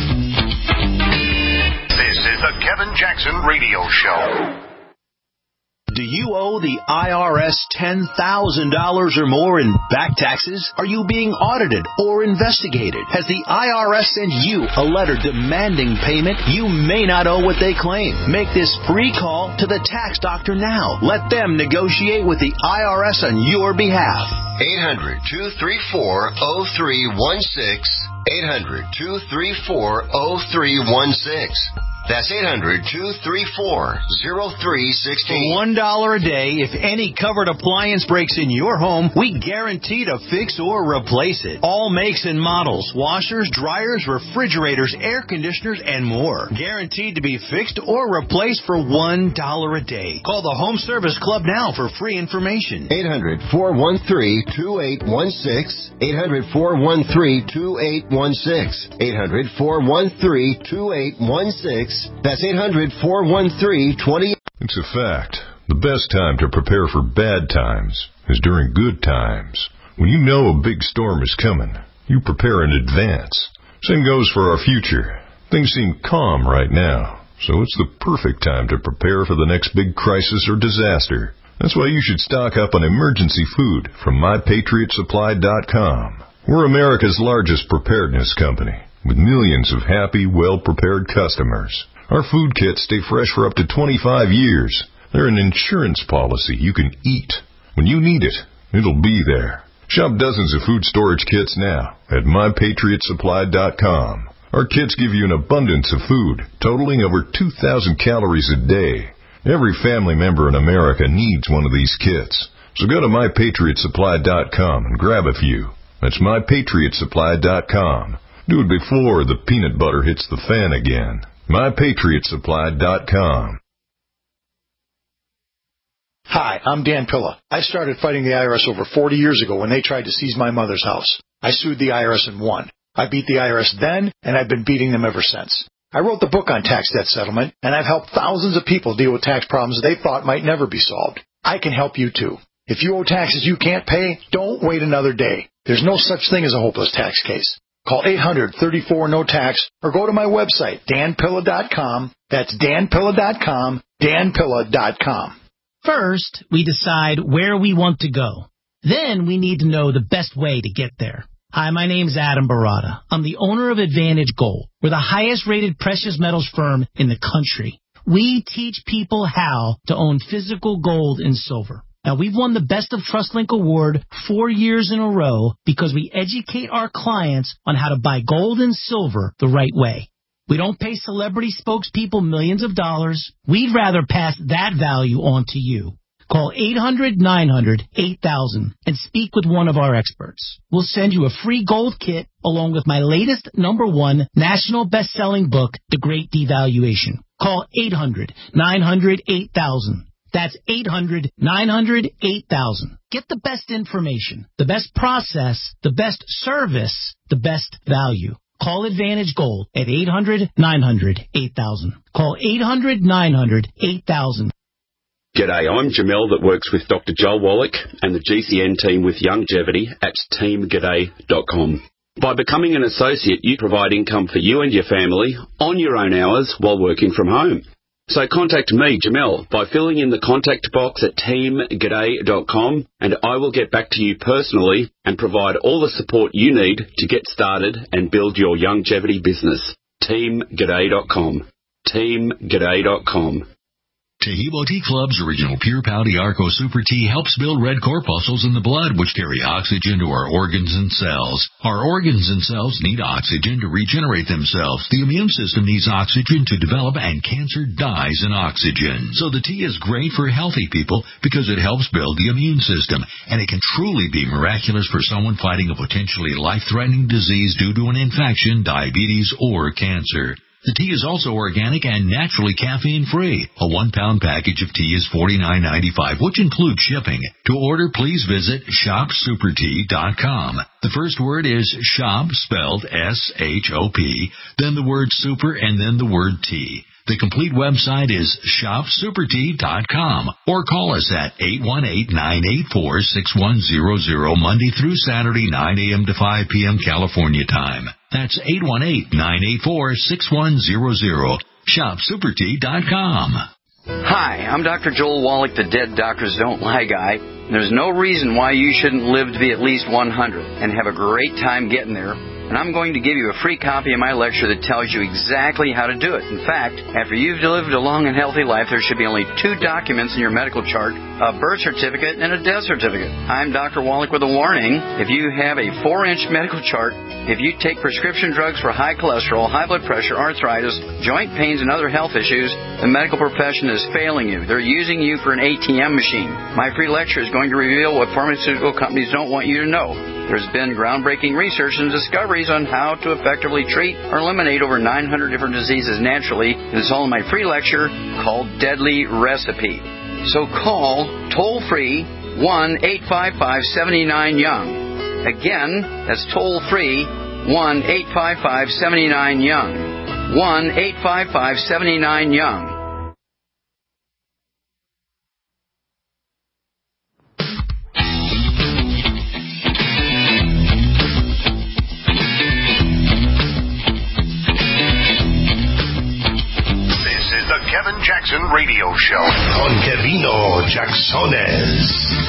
[SPEAKER 2] This is the Kevin Jackson Radio Show.
[SPEAKER 10] Do you owe the I R S ten thousand dollars or more in back taxes? Are you being audited or investigated? Has the I R S sent you a letter demanding payment? You may not owe what they claim. Make this free call to the tax doctor now. Let them negotiate with the I R S on your behalf.
[SPEAKER 11] eight hundred, two three four, oh three one six. eight hundred, two three four, oh three one six. That's eight hundred, two three four, oh three one six.
[SPEAKER 10] For one dollar a day, if any covered appliance breaks in your home, we guarantee to fix or replace it. All makes and models, washers, dryers, refrigerators, air conditioners, and more. Guaranteed to be fixed or replaced for one dollar a day. Call the Home Service Club now for free information.
[SPEAKER 11] eight hundred, four one three, two eight one six. eight hundred, four one three, two eight one six. eight hundred, four one three, two eight one six. That's eight hundred, four one three, two eight.
[SPEAKER 1] It's a fact. The best time to prepare for bad times is during good times. When you know a big storm is coming, you prepare in advance. Same goes for our future. Things seem calm right now, so it's the perfect time to prepare for the next big crisis or disaster. That's why you should stock up on emergency food from my patriot supply dot com. We're America's largest preparedness company, with millions of happy, well-prepared customers. Our food kits stay fresh for up to twenty-five years. They're an insurance policy you can eat. When you need it, it'll be there. Shop dozens of food storage kits now at my patriot supply dot com. Our kits give you an abundance of food, totaling over two thousand calories a day. Every family member in America needs one of these kits. So go to my patriot supply dot com and grab a few. That's my patriot supply dot com. Do it before the peanut butter hits the fan again. my patriot supply dot com.
[SPEAKER 12] Hi, I'm Dan Pilla. I started fighting the I R S over forty years ago when they tried to seize my mother's house. I sued the I R S and won. I beat the I R S then, and I've been beating them ever since. I wrote the book on tax debt settlement, and I've helped thousands of people deal with tax problems they thought might never be solved. I can help you too. If you owe taxes you can't pay, don't wait another day. There's no such thing as a hopeless tax case. Call eight hundred, thirty-four, no tax or go to my website, dan pilla dot com. That's dan pilla dot com, dan pilla dot com.
[SPEAKER 13] First, we decide where we want to go. Then we need to know the best way to get there. Hi, my name's Adam Barada. I'm the owner of Advantage Gold. We're the highest rated precious metals firm in the country. We teach people how to own physical gold and silver. Now, we've won the Best of TrustLink Award four years in a row because we educate our clients on how to buy gold and silver the right way. We don't pay celebrity spokespeople millions of dollars. We'd rather pass that value on to you. Call eight hundred, nine hundred, eight thousand and speak with one of our experts. We'll send you a free gold kit along with my latest number one national best-selling book, The Great Devaluation. Call eight hundred, nine hundred, eight thousand. That's eight hundred, nine hundred, eight thousand. Get the best information, the best process, the best service, the best value. Call Advantage Gold at eight hundred, nine hundred, eight thousand. Call eight hundred, nine hundred, eight thousand.
[SPEAKER 14] G'day, I'm Jamel that works with Doctor Joel Wallach and the G C N team with Longevity at team g'day dot com. By becoming an associate, you provide income for you and your family on your own hours while working from home. So contact me, Jamel, by filling in the contact box at team g'day dot com, and I will get back to you personally and provide all the support you need to get started and build your longevity business. team g'day dot com. team g'day dot com.
[SPEAKER 15] Taheebo Tea Club's original Pure Pouty Arco Super Tea helps build red corpuscles in the blood, which carry oxygen to our organs and cells. Our organs and cells need oxygen to regenerate themselves. The immune system needs oxygen to develop, and cancer dies in oxygen. So the tea is great for healthy people because it helps build the immune system, and it can truly be miraculous for someone fighting a potentially life-threatening disease due to an infection, diabetes, or cancer. The tea is also organic and naturally caffeine-free. A one-pound package of tea is forty-nine ninety-five, which includes shipping. To order, please visit shop super tea dot com. The first word is shop, spelled S H O P, then the word super, and then the word tea. The complete website is shop super tea dot com, or call us at eight one eight, nine eight four, six one zero zero Monday through Saturday, nine a.m. to five p.m. California time. That's eight one eight, nine eight four, six one zero zero. shop super tea dot com.
[SPEAKER 16] Hi, I'm Doctor Joel Wallach, the Dead Doctors Don't Lie guy. There's no reason why you shouldn't live to be at least one hundred and have a great time getting there. And I'm going to give you a free copy of my lecture that tells you exactly how to do it. In fact, after you've lived a long and healthy life, there should be only two documents in your medical chart, a birth certificate and a death certificate. I'm Doctor Wallach with a warning. If you have a four-inch medical chart, if you take prescription drugs for high cholesterol, high blood pressure, arthritis, joint pains, and other health issues, the medical profession is failing you. They're using you for an A T M machine. My free lecture is going to reveal what pharmaceutical companies don't want you to know. There's been groundbreaking research and discoveries on how to effectively treat or eliminate over nine hundred different diseases naturally. It's all in my free lecture called Deadly Recipe. So call toll-free one eight five five, seven nine, young. Again, that's toll-free one eight five five, seven nine, young. one eight five five, seven nine, young.
[SPEAKER 2] Kevin Jackson Radio Show. Con Kevino Jacksones.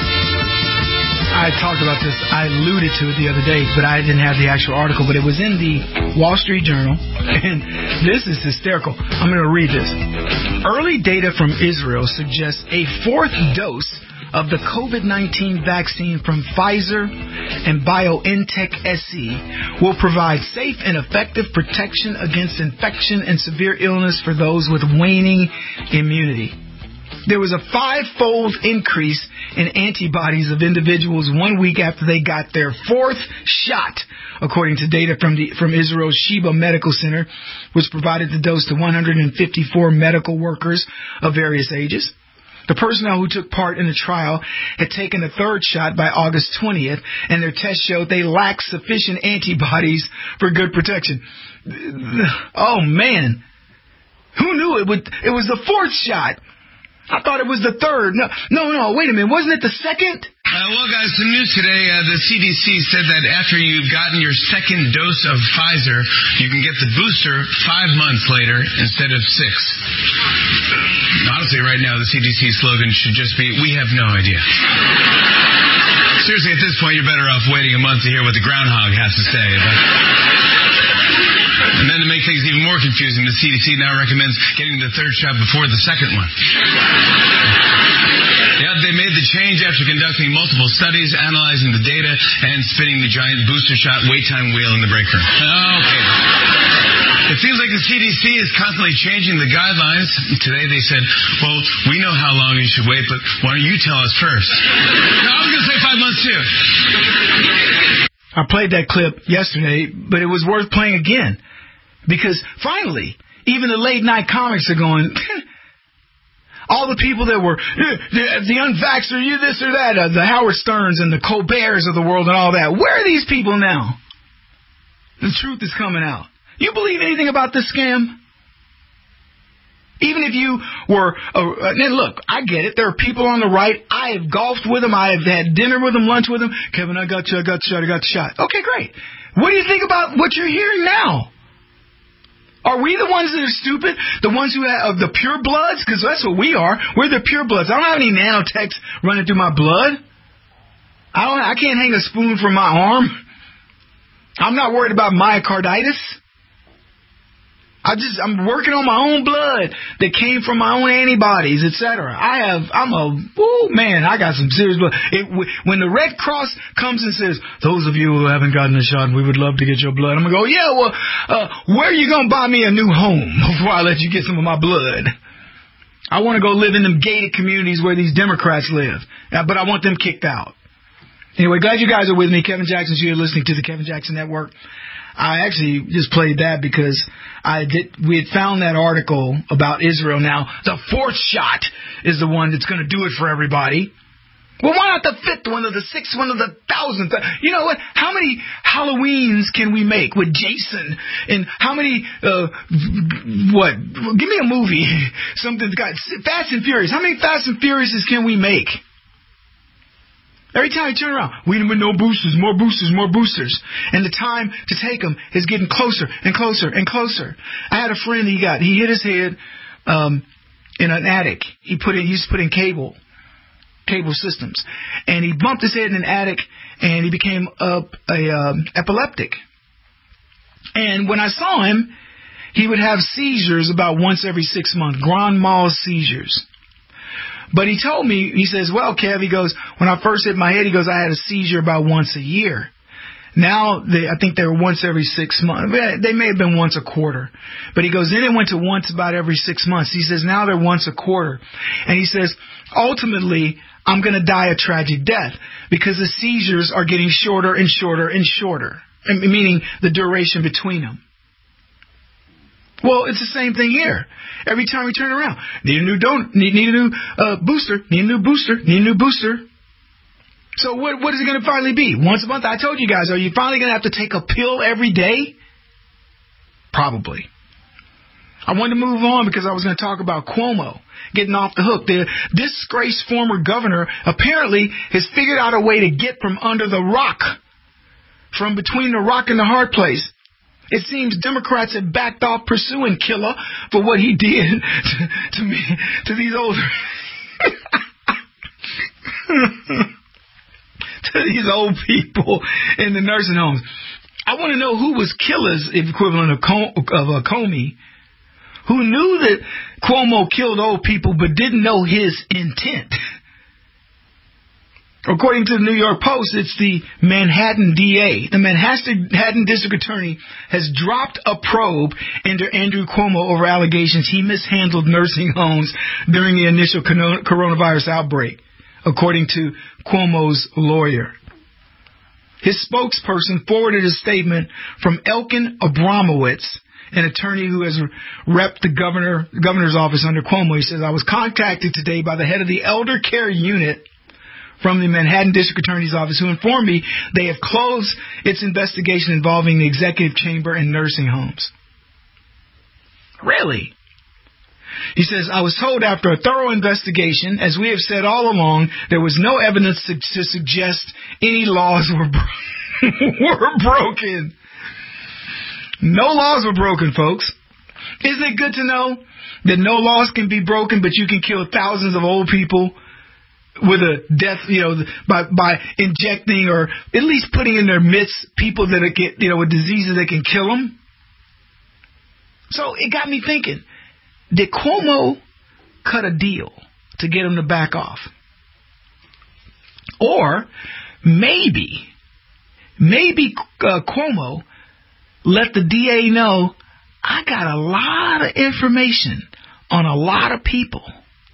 [SPEAKER 4] I talked about this, I alluded to it the other day, but I didn't have the actual article, but it was in the Wall Street Journal, and this is hysterical. I'm going to read this. Early data from Israel suggests a fourth dose of the COVID nineteen vaccine from Pfizer and BioNTech S E will provide safe and effective protection against infection and severe illness for those with waning immunity. There was a five-fold increase in antibodies of individuals one week after they got their fourth shot, according to data from the from Israel's Sheba Medical Center, which provided the dose to one hundred fifty-four medical workers of various ages. The personnel who took part in the trial had taken a third shot by August twentieth, and their test showed they lacked sufficient antibodies for good protection. Oh, man. Who knew it would? It was the fourth shot. I thought it was the third. No, no, no, wait a minute. Wasn't it the second?
[SPEAKER 17] Uh, well, guys, the news today, uh, the C D C said that after you've gotten your second dose of Pfizer, you can get the booster five months later instead of six. Honestly, right now, the C D C slogan should just be, we have no idea. Seriously, at this point, you're better off waiting a month to hear what the groundhog has to say. But... And then to make things even more confusing, the C D C now recommends getting the third shot before the second one. Yeah, they made the change after conducting multiple studies, analyzing the data, and spinning the giant booster shot wait time wheel in the break room. Okay. It seems like the C D C is constantly changing the guidelines. Today they said, well, we know how long you should wait, but why don't you tell us first? No, I was going to say five months too.
[SPEAKER 4] I played that clip yesterday, but it was worth playing again. Because finally, even the late night comics are going, all the people that were, the, the unvaxxer, you this or that, uh, the Howard Sterns and the Colberts of the world and all that, where are these people now? The truth is coming out. You believe anything about this scam? Even if you were, uh, and look, I get it. There are people on the right. I have golfed with them. I have had dinner with them, lunch with them. Kevin, I got you, I got the shot, I got the shot. Okay, great. What do you think about what you're hearing now? Are we the ones that are stupid? The ones who have the pure bloods? Because that's what we are. We're the pure bloods. I don't have any nanotechs running through my blood. I don't. I can't hang a spoon from my arm. I'm not worried about myocarditis. I just, I'm working on my own blood that came from my own antibodies, et cetera. I have, I'm a, oh man, I got some serious blood. It, when the Red Cross comes and says, those of you who haven't gotten a shot, we would love to get your blood. I'm going to go, yeah, well, uh, where are you going to buy me a new home before I let you get some of my blood? I want to go live in them gated communities where these Democrats live, but I want them kicked out. Anyway, glad you guys are with me. Kevin Jackson's here listening to the Kevin Jackson Network. I actually just played that because I did. We had found that article about Israel. Now, the fourth shot is the one that's going to do it for everybody. Well, why not the fifth one or the sixth one or the thousandth? You know what? How many Halloweens can we make with Jason? And how many, uh, what? Give me a movie. Something's got Fast and Furious. How many Fast and Furiouses can we make? Every time you turn around, we need no boosters, more boosters, more boosters. And the time to take them is getting closer and closer and closer. I had a friend, he got, he hit his head um, in an attic. He put in, he used to put in cable, cable systems. And he bumped his head in an attic and he became a, a um, epileptic. And when I saw him, he would have seizures about once every six months, grand mal seizures. But he told me, he says, well, Kev, he goes, when I first hit my head, he goes, I had a seizure about once a year. Now, they, I think they were once every six months. They may have been once a quarter. But he goes, then it went to once about every six months. He says, now they're once a quarter. And he says, ultimately, I'm going to die a tragic death because the seizures are getting shorter and shorter and shorter, meaning the duration between them. Well, it's the same thing here. Every time we turn around, need a new don- need, need a new uh, booster, need a new booster, need a new booster. So what what is it going to finally be? Once a month? I told you guys, are you finally going to have to take a pill every day? Probably. I wanted to move on because I was going to talk about Cuomo getting off the hook. The disgraced former governor apparently has figured out a way to get from under the rock, from between the rock and the hard place. It seems Democrats have backed off pursuing Killer for what he did to, to me, to these older, to these old people in the nursing homes. I want to know who was Killer's equivalent of, Com- of uh, Comey, who knew that Cuomo killed old people but didn't know his intent. According to the New York Post, it's the Manhattan D A. The Manhattan District Attorney has dropped a probe into Andrew Cuomo over allegations he mishandled nursing homes during the initial coronavirus outbreak, according to Cuomo's lawyer. His spokesperson forwarded a statement from Elkin Abramowitz, an attorney who has repped the governor, governor's office under Cuomo. He says, I was contacted today by the head of the elder care unit from the Manhattan District Attorney's Office, who informed me they have closed its investigation involving the executive chamber and nursing homes. Really? He says, I was told after a thorough investigation, as we have said all along, there was no evidence to, to suggest any laws were, bro- were broken. No laws were broken, folks. Isn't it good to know that no laws can be broken, but you can kill thousands of old people with a death, you know, by by injecting or at least putting in their midst people that get, you know, with diseases that can kill them? So it got me thinking, did Cuomo cut a deal to get him to back off? Or maybe, maybe uh, Cuomo let the D A know, I got a lot of information on a lot of people.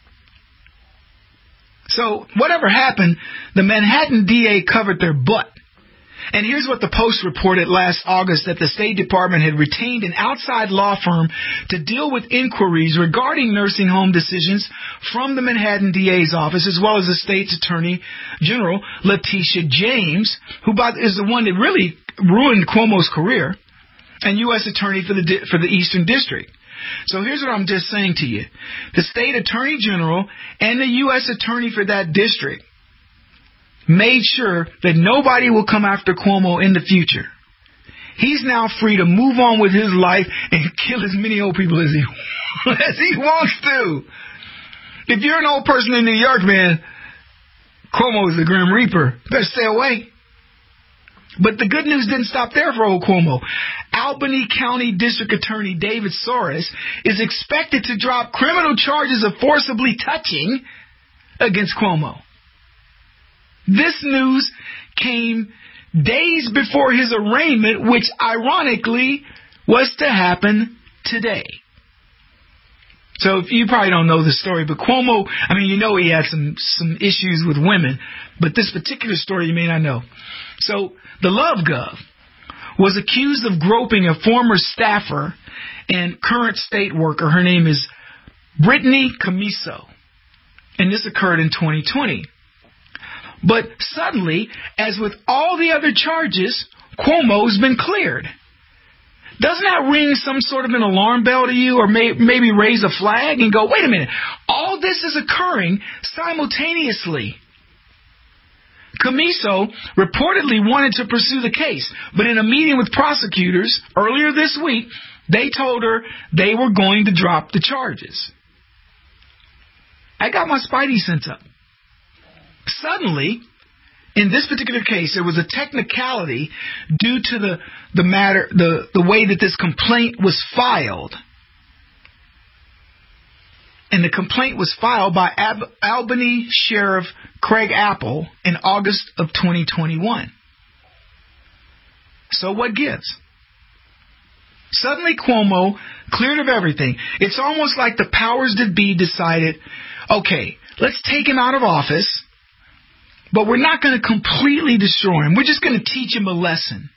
[SPEAKER 4] So whatever happened, the Manhattan D A covered their butt. And here's what the Post reported last August, that the State Department had retained an outside law firm to deal with inquiries regarding nursing home decisions from the Manhattan D A's office, as well as the state's Attorney General, Letitia James, who is the one that really ruined Cuomo's career, and U S Attorney for the for the Eastern District. So here's what I'm just saying to you. The State Attorney General and the U S Attorney for that district made sure that nobody will come after Cuomo in the future. He's now free to move on with his life and kill as many old people as he, as he wants to. If you're an old person in New York, man, Cuomo is the Grim Reaper. Better stay away. But the good news didn't stop there for old Cuomo. Albany County District Attorney David Soares is expected to drop criminal charges of forcibly touching against Cuomo. This news came days before his arraignment, which ironically was to happen today. So you probably don't know the story, but Cuomo, I mean, you know he had some, some issues with women, but this particular story you may not know. So the Love Gov was accused of groping a former staffer and current state worker. Her name is Brittany Camiso, and this occurred in twenty twenty. But suddenly, as with all the other charges, Cuomo's been cleared. Doesn't that ring some sort of an alarm bell to you, or may, maybe raise a flag and go, wait a minute, all this is occurring simultaneously? Camiso reportedly wanted to pursue the case, but in a meeting with prosecutors earlier this week, they told her they were going to drop the charges. I got my spidey sense up. Suddenly, in this particular case, there was a technicality due to the, the matter, the, the way that this complaint was filed. And the complaint was filed by Ab- Albany Sheriff Craig Apple in August of twenty twenty-one. So what gives? Suddenly Cuomo cleared of everything. It's almost like the powers that be decided, okay, let's take him out of office, but we're not going to completely destroy him. We're just going to teach him a lesson.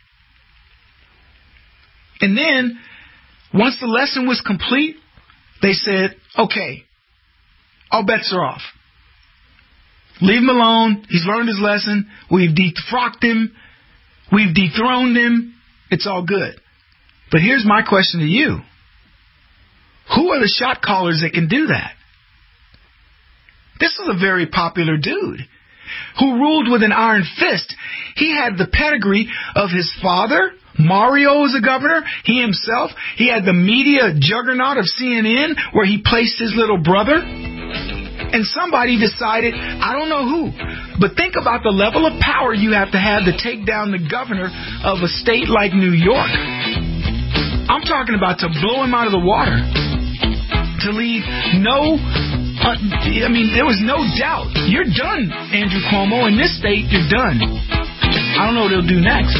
[SPEAKER 4] And then, once the lesson was complete, they said, okay, all bets are off. Leave him alone. He's learned his lesson. We've defrocked him. We've dethroned him. It's all good. But here's my question to you. Who are the shot callers that can do that? This is a very popular dude who ruled with an iron fist. He had the pedigree of his father. Mario was a governor. He himself, he had the media juggernaut of C N N where he placed his little brother. And somebody decided, I don't know who, but think about the level of power you have to have to take down the governor of a state like New York. I'm talking about to blow him out of the water, to leave no Uh, I mean, there was no doubt. You're done, Andrew Cuomo. In this state, you're done. I don't know what they'll do next.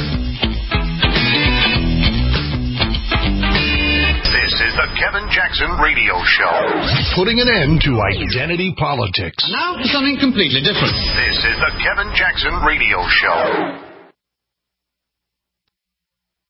[SPEAKER 2] This is the Kevin Jackson Radio Show. Putting an end to identity politics.
[SPEAKER 19] Now for something completely different.
[SPEAKER 2] This is the Kevin Jackson Radio Show.